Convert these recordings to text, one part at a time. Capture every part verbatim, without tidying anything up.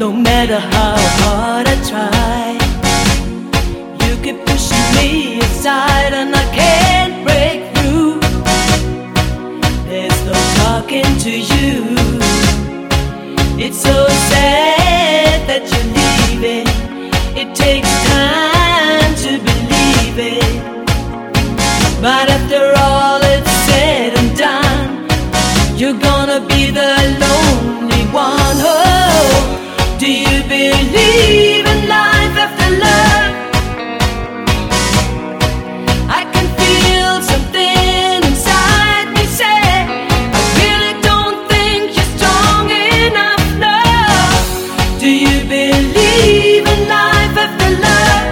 No matter how hard I try, you keep pushing me aside and I can't break through. There's no talking to you. It's so sad that you're leaving. It takes time to believe it, but after all it's said and done, you're gonna be the lonely one. Oh, do you believe in life after love? I can feel something inside me say, I really don't think you're strong enough, no. Do you believe in life after love?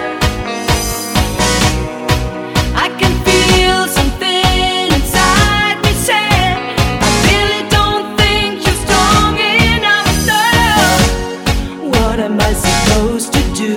I can feel something inside me say, I really don't think you're strong enough, no. What am I supposed to do?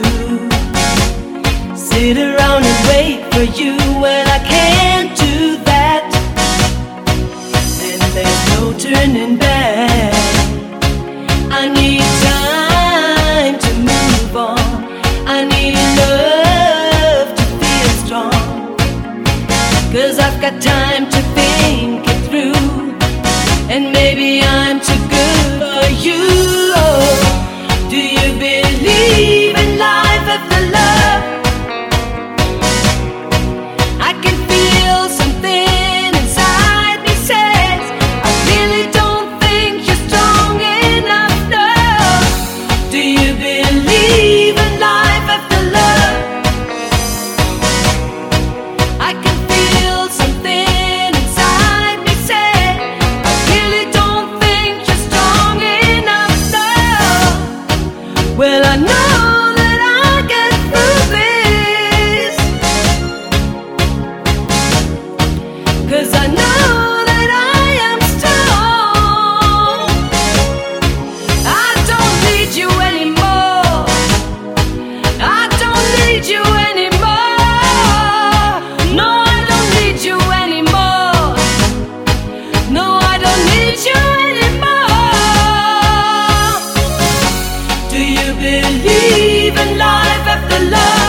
Sit around and wait for you? Well, I can't do that, and there's no turning back. I need time to move on. I need love to feel strong, 'cause I've got time to think it through, and maybe I'm too good for you. Oh, do you believe in life after love? I can feel something inside me says, I really don't think you're strong enough, no. Do you believe in life after love? I can feel something inside me say, I really don't think you're strong enough, no. Well, I know that I'll get through this, 'cause I know that I am strong. I don't need you anymore. I don't need you anymore. No, I don't need you anymore. No, I don't need you anymore. Do you believe in life after love?